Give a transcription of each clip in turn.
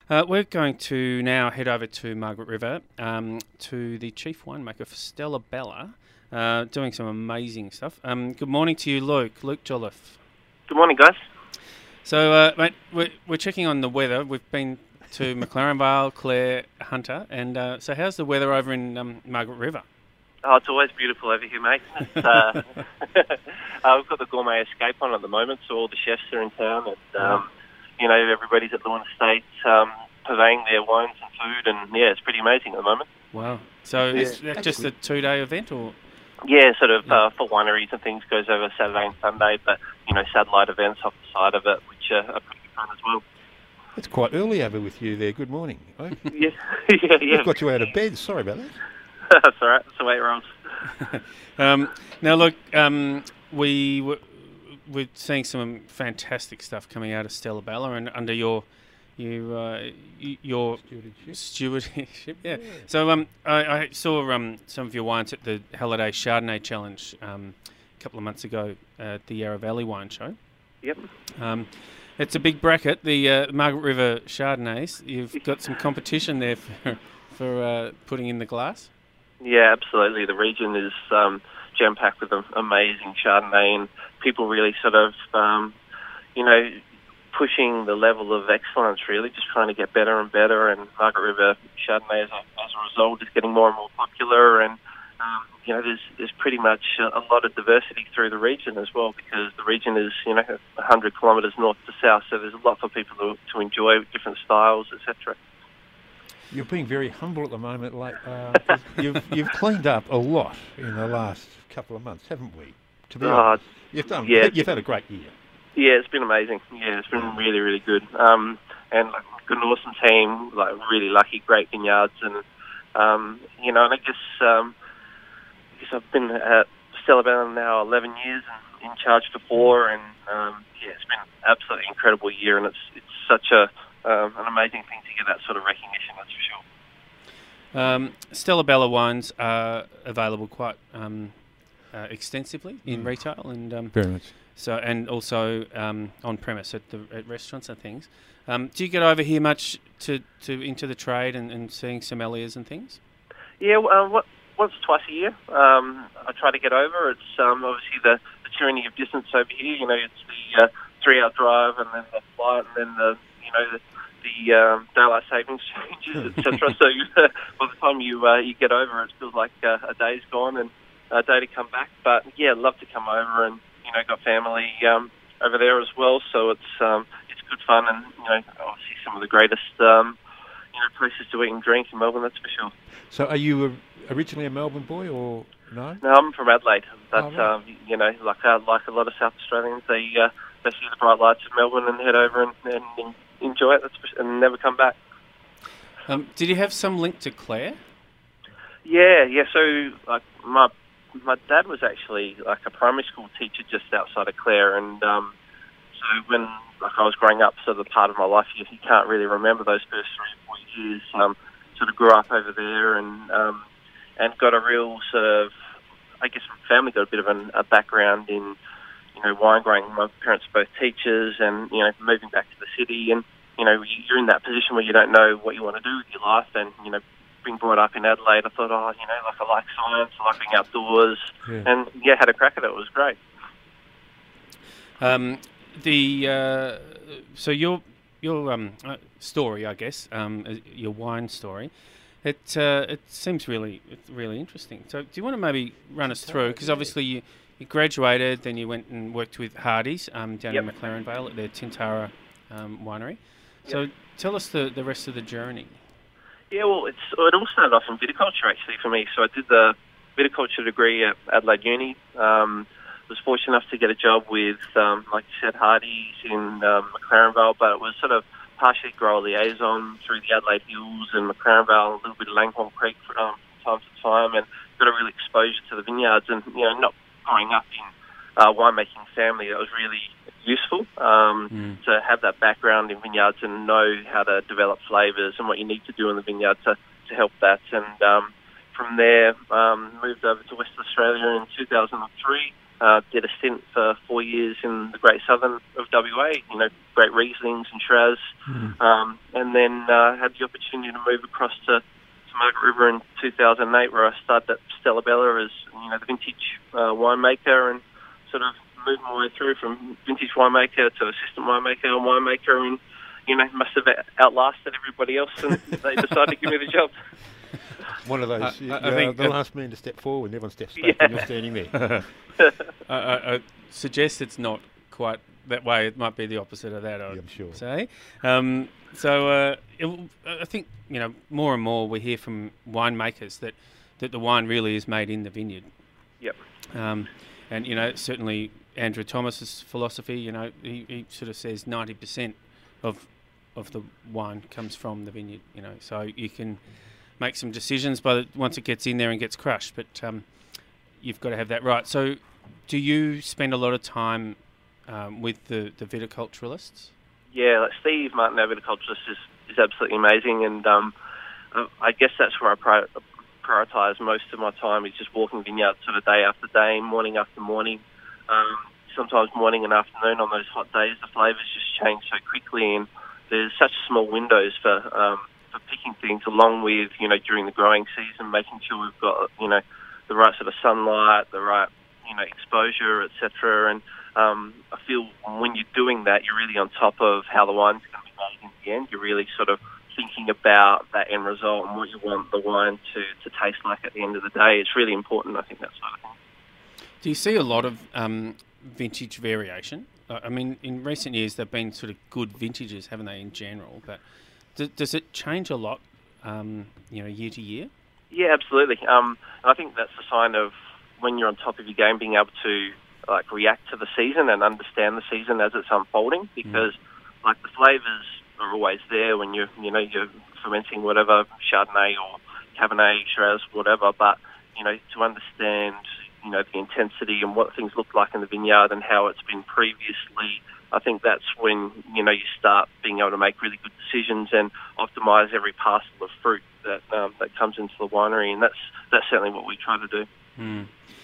We're going to now head over to Margaret River to the chief winemaker for Stella Bella, doing some amazing stuff. Good morning to you, Luke Jolliffe. Good morning, guys. So, mate, we're checking on the weather. We've been to McLaren Vale, Clare, Hunter, and so how's the weather over in Margaret River? Oh, it's always beautiful over here, mate. It's, we've got the Gourmet Escape on at the moment, so all the chefs are in town, and everybody's at Lorna Estate purveying their wines and food, and yeah, it's pretty amazing at the moment. Wow! So is that just a 2-day event, or? Yeah, sort of for wineries and things goes over Saturday and Sunday, but satellite events off the side of it, which are pretty fun as well. It's quite early over with you there. Good morning. Oh. Yeah. We've got you out of bed. Sorry about that. That's all right. That's the way it rolls. Now, look, we're seeing some fantastic stuff coming out of Stella Bella and under your stewardship. Yeah. So I saw some of your wines at the Halliday Chardonnay Challenge a couple of months ago at the Yarra Valley Wine Show. Yep. It's a big bracket, the Margaret River Chardonnays. You've got some competition there for putting in the glass. Yeah, absolutely. The region is jam-packed with amazing Chardonnay, and people really sort of, pushing the level of excellence, really, just trying to get better and better. And Margaret River Chardonnay, as a result, is getting more and more popular. And, there's pretty much a lot of diversity through the region as well, because the region is, 100 kilometres north to south, so there's a lot for people to enjoy, different styles, etc. You're being very humble at the moment. You've cleaned up a lot in the last couple of months, haven't we? To be honest, you've had a great year. Yeah, it's been amazing. Yeah, it's been really, really good. And an awesome team, really lucky, great vineyards, and and I guess I've been at Stella Bella now 11 years and in charge for 4, and it's been an absolutely incredible year, and it's such an amazing thing to get that sort of recognition, that's for sure. Stella Bella wines are available quite extensively in retail and very much. So, and also on premise at restaurants and things. Do you get over here much to into the trade and seeing sommeliers and things? Yeah, once or twice a year. I try to get over. It's obviously the tyranny of distance over here. It's the 3-hour drive, and then the flight, and then the daylight savings changes, etc. So by the time you get over, it feels like a day's gone and a day to come back. But yeah, love to come over, and got family over there as well. So it's good fun, and obviously some of the greatest places to eat and drink in Melbourne. That's for sure. So are you originally a Melbourne boy, or no? No, I'm from Adelaide. But right. Like a lot of South Australians, they see the bright lights of Melbourne and head over and enjoy it, and never come back. Did you have some link to Clare? Yeah. So my dad was actually a primary school teacher just outside of Clare, and so when I was growing up, sort of the part of my life you can't really remember those first 3 or 4 years. Sort of grew up over there, and got a real sort of, I guess, my family got a bit of a background in wine growing. My parents are both teachers, and moving back to the city, and you're in that position where you don't know what you want to do with your life, and being brought up in Adelaide, I thought, I like science, I like being outdoors, and had a crack at it. It was great. So your story, I guess, your wine story, it seems really interesting. So do you want to maybe run us through? Because obviously you graduated, then you went and worked with Hardy's down in McLaren Vale at their Tintara winery. So tell us the rest of the journey. Yeah, well, it all started off in viticulture, actually, for me. So I did the viticulture degree at Adelaide Uni. Was fortunate enough to get a job with, like you said, Hardy's in McLaren Vale, but it was sort of partially grower liaison through the Adelaide Hills and McLaren Vale, a little bit of Langhorne Creek from time to time, and got a real exposure to the vineyards. And, not growing up in a winemaking family, that was really useful to have that background in vineyards and know how to develop flavours and what you need to do in the vineyard to help that. And from there, moved over to Western Australia in 2003, did a stint for 4 years in the Great Southern of WA, great Rieslings and Shiraz, and then had the opportunity to move across to Margaret River in 2008, where I started at Stella Bella as the vintage winemaker, and sort of moved my way through from vintage winemaker to assistant winemaker and winemaker, and must have outlasted everybody else, and they decided to give me the job. One of those, I think the last man to step forward, and everyone steps back, and you're standing there. I suggest it's not quite that way. It might be the opposite of that, I'm sure. Say. I think, more and more we hear from winemakers that the wine really is made in the vineyard. Yep. And, certainly Andrew Thomas's philosophy, he sort of says 90% of the wine comes from the vineyard, so you can make some decisions once it gets in there and gets crushed, but you've got to have that right. So do you spend a lot of time with the viticulturalists? Yeah, like Steve Martin, our viticulturist, is absolutely amazing, and I guess that's where I prioritise most of my time, is just walking vineyards sort of day after day, morning after morning. Sometimes morning and afternoon on those hot days, the flavours just change so quickly, and there's such small windows for picking things, along with, during the growing season, making sure we've got, the right sort of sunlight, the right, exposure, etc. And I feel when you're doing that, you're really on top of how the wine's going to be made in the end. You're really sort of thinking about that end result and what you want the wine to taste like at the end of the day. It's really important, I think, that sort of thing. Do you see a lot of vintage variation? I mean, in recent years, they've been sort of good vintages, haven't they, in general? But does it change a lot, year to year? Yeah, absolutely. And I think that's a sign of when you're on top of your game, being able to react to the season and understand the season as it's unfolding. Because the flavours are always there when you're fermenting whatever, Chardonnay or Cabernet, Shiraz, whatever. But to understand the intensity and what things look like in the vineyard and how it's been previously, I think that's when, you start being able to make really good decisions and optimise every parcel of fruit that comes into the winery, and that's certainly what we try to do.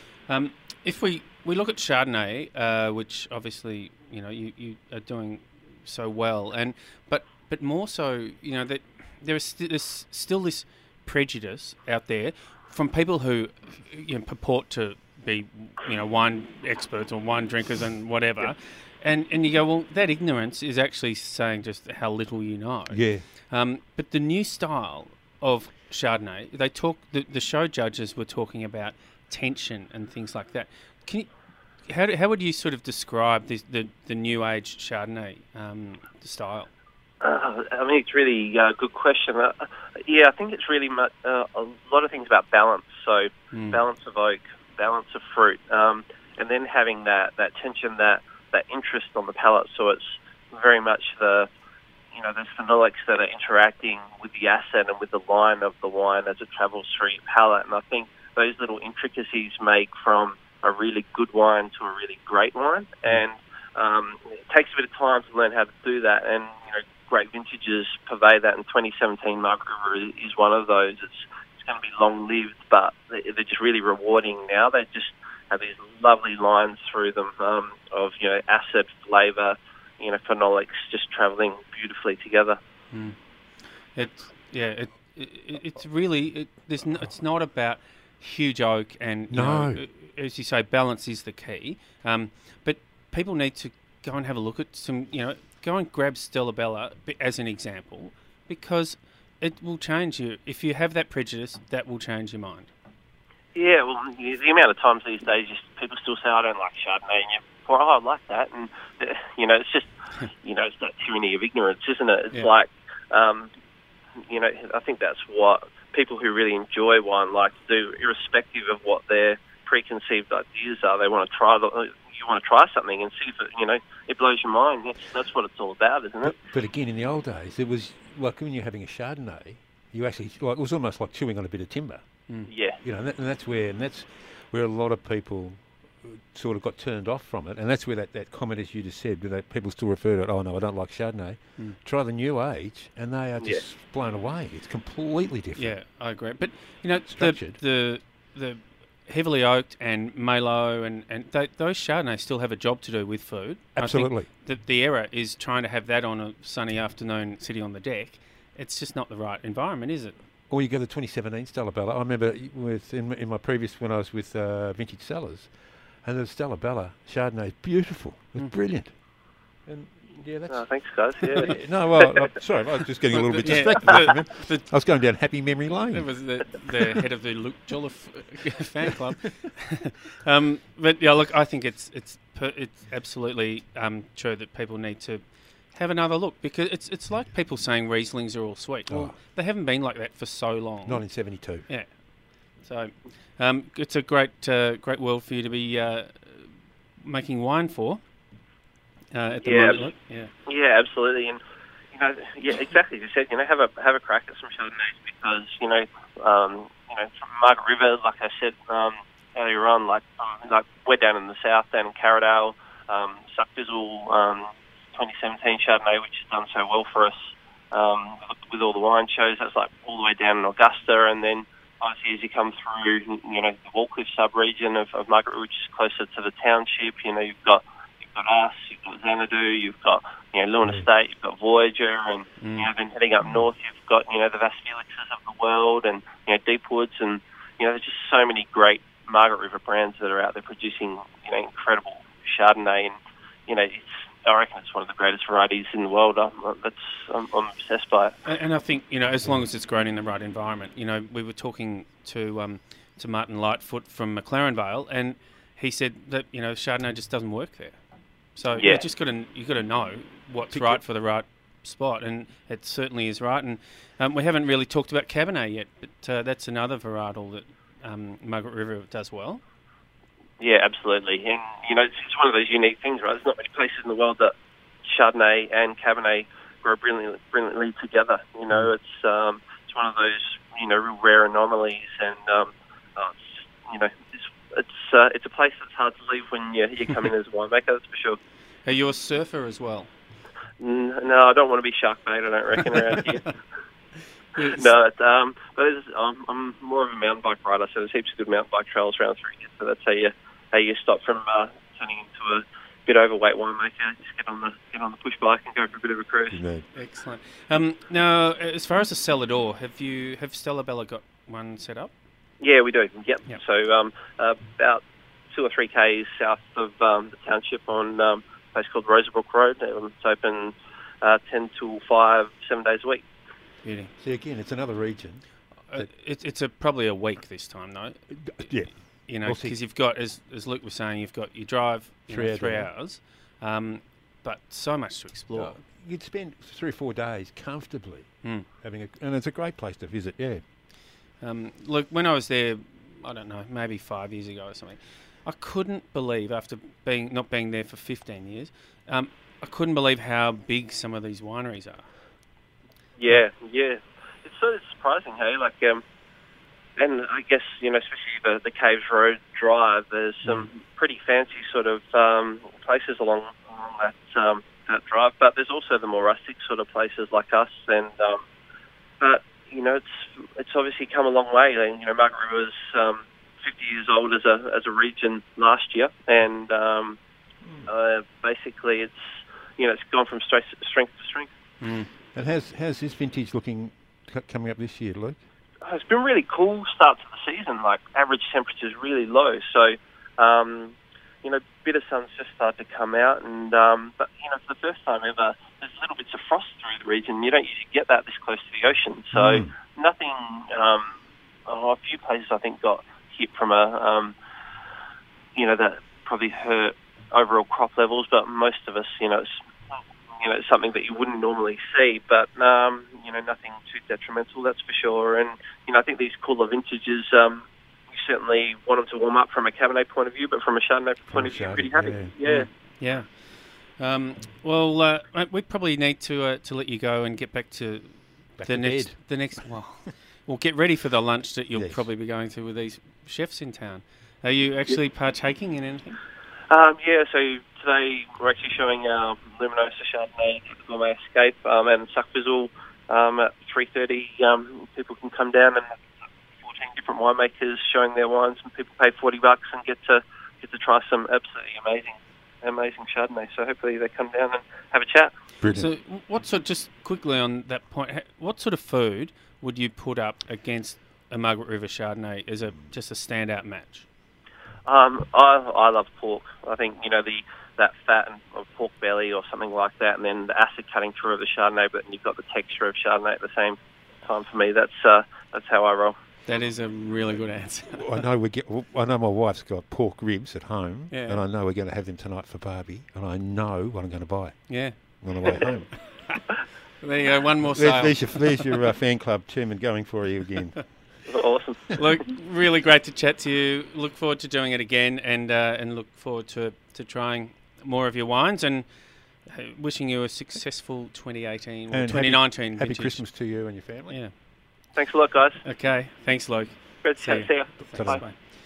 If we look at Chardonnay, which obviously, you are doing so well, but more so, that there's still this prejudice out there from people who purport to be wine experts or wine drinkers and whatever, and you go, well, that ignorance is actually saying just how little you know. Yeah. But the new style of Chardonnay, the show judges were talking about tension and things like that. How would you sort of describe the new age Chardonnay style? I mean, it's really a good question. I think it's really a lot of things about balance. So balance of oak, balance of fruit, and then having that tension, that interest on the palate. So it's very much there's phenolics that are interacting with the acid and with the line of the wine as it travels through your palate. And I think those little intricacies make from a really good wine to a really great wine. And it takes a bit of time to learn how to do that. And great vintages purvey that, and 2017 Margaret River is one of those. It's going to be long-lived, but they're just really rewarding now. They just have these lovely lines through them of acid, flavour, phenolics just travelling beautifully together. It's really it's not about huge oak and as you say, balance is the key. But people need to go and have a look at some, go and grab Stella Bella as an example, because it will change you. If you have that prejudice, that will change your mind. Yeah, well, the amount of times these days people still say, I don't like Chardonnay, and you're, I like that. And, it's just, it's that tyranny of ignorance, isn't it? It's like, I think that's what people who really enjoy wine like to do, irrespective of what their preconceived ideas are. They want to try you want to try something and see if it blows your mind. That's what it's all about, isn't it? But again, in the old days, it was like when you're having a Chardonnay, you actually it was almost like chewing on a bit of timber. Yeah. And that's where a lot of people sort of got turned off from it, and that's where that comment, as you just said, that people still refer to it. Oh no, I don't like Chardonnay. Try the new age, and they are just blown away. It's completely different. Yeah, I agree. But structured. the heavily oaked and Malo and those Chardonnays still have a job to do with food. Absolutely. I think the error is trying to have that on a sunny afternoon sitting on the deck. It's just not the right environment, is it? Or you go to 2017 Stella Bella. I remember in my previous, when I was with Vintage Cellars, and the Stella Bella Chardonnay is beautiful. It's brilliant. And yeah, that's... Oh, thanks, guys. Yeah. No, well, sorry, I was just getting a little bit distracted. I was going down happy memory lane. It was the head of the Luke Jolliffe fan club. But yeah, look, I think it's absolutely true that people need to have another look, because it's like people saying Rieslings are all sweet. Well, they haven't been like that for so long. Not in 72. Yeah. So it's a great world for you to be making wine for at the moment. Yeah, absolutely. And yeah, exactly. As you said, have a crack at some Chardonnays, because from Margaret River, like I said earlier on, like we're down in the south, down in Carradale, Suckfizzle, 2017 Chardonnay, which has done so well for us with all the wine shows. That's like all the way down in Augusta, and then obviously as you come through, the Wallcliffe sub-region of Margaret, which is closer to the township, you've got us, you've got Xanadu, you've got Lewin Estate, you've got Voyager, and then heading up north, you've got the Vas Felixes of the world, and Deepwoods, and there's just so many great Margaret River brands that are out there producing incredible Chardonnay, and I reckon it's one of the greatest varieties in the world. I'm obsessed by it. And I think, as long as it's grown in the right environment. We were talking to Martin Lightfoot from McLaren Vale, and he said that, Chardonnay just doesn't work there. So you've got to know what's right for the right spot, and it certainly is right. And we haven't really talked about Cabernet yet, but that's another varietal that Margaret River does well. Yeah, absolutely. And, it's one of those unique things, right? There's not many places in the world that Chardonnay and Cabernet grow brilliantly together. It's one of those, real rare anomalies, and it's a place that's hard to leave when you come in as a winemaker, that's for sure. Are you a surfer as well? No, I don't want to be shark bait, I don't reckon, around here. No, but I'm more of a mountain bike rider, so there's heaps of good mountain bike trails around through here. So that's how you stop from turning into a bit overweight winemaker. Just get on the push bike and go for a bit of a cruise. Indeed. Excellent. Now, as far as the cellar door, have Stella Bella got one set up? Yeah, we do. Yep. So about 2 or 3 k's south of the township on a place called Rosebrook Road. It's open 10 till 5, 7 days a week. Beauty. See, again, it's another region. It's probably a week this time, though. Yeah. Because you've got, as Luke was saying, you've got your drive, 3 hours, but so much to explore. You'd spend 3 or 4 days comfortably having and it's a great place to visit. Yeah. Look, when I was there, I don't know, maybe 5 years ago or something, I couldn't believe, after not being there for 15 years, I couldn't believe how big some of these wineries are. Yeah. It's sort of surprising, hey? And I guess, especially the Caves Road Drive, there's some pretty fancy sort of places along that drive, but there's also the more rustic sort of places like us, and but it's obviously come a long way. Margaret River's 50 years old as a region last year, and basically it's gone from strength to strength. And how's this vintage looking coming up this year, Luke? It's been really cool start to the season. Like, average temperature's really low, so bitter sun's just started to come out, and but for the first time ever, there's little bits of frost through the region. You don't usually get that this close to the ocean, so nothing. A few places I think got hit from that probably hurt overall crop levels, but most of us, it's something that you wouldn't normally see, but nothing too detrimental, that's for sure. And I think these cooler vintages, we certainly want them to warm up from a Cabernet point of view, but from a Chardonnay point of view, pretty happy. Yeah. Well, we probably need to let you go and get back to the next. Well, we'll get ready for the lunch that you'll probably be going to with these chefs in town. Are you actually partaking in anything? So today we're actually showing Luminosa Chardonnay, Gourmet Escape, and Suckfizzle at 3:30. People can come down, and seeing different winemakers showing their wines, and people pay $40 and get to try some absolutely amazing Chardonnay. So hopefully they come down and have a chat. Brilliant. So, just quickly on that point, what sort of food would you put up against a Margaret River Chardonnay as just a standout match? I love pork. I think that fat of pork belly or something like that, and then the acid cutting through of the Chardonnay, but you've got the texture of Chardonnay at the same time. For me, that's how I roll. That is a really good answer. I know my wife's got pork ribs at home, Yeah. and I know we're going to have them tonight for Barbie, and I know what I'm going to buy Yeah. on the way home. There you go, one more sale. There's your fan club chairman going for you again. Awesome. Look, really great to chat to you. Look forward to doing it again, and look forward to trying more of your wines, and wishing you a successful 2018 or And 2019 Happy vintage. Christmas to you and your family. Yeah. Thanks a lot, guys. Okay. Thanks, Luke. Great to See see you. Ta-da. Bye. Bye.